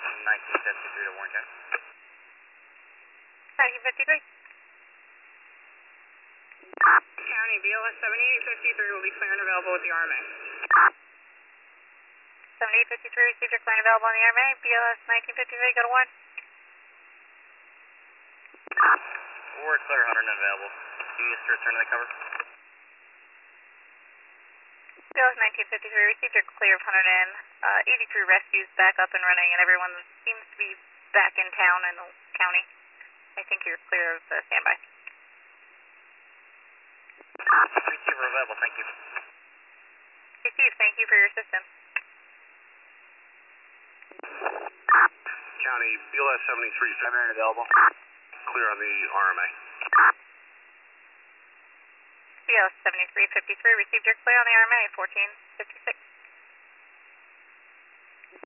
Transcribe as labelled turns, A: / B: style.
A: 1953 to Warren County.
B: 1953.
C: County, BLS 7853 will be clear and available with the RMA.
B: 7853, received your clear and available on the RMA. BLS 1953, go to 1.
A: We're clear, 100 and available. Do you need us to return to the cover?
B: BLS 1953, received your clear of 100 in. 83 rescues back up and running, and everyone seems to be back in town and the county. I think you're clear of standby.
A: Receiver available, thank you.
B: Received, thank you for your assistance.
D: County, BLS 73, 7 available. Clear on the RMA.
B: BLS 7353, received your clear on the RMA, 1456.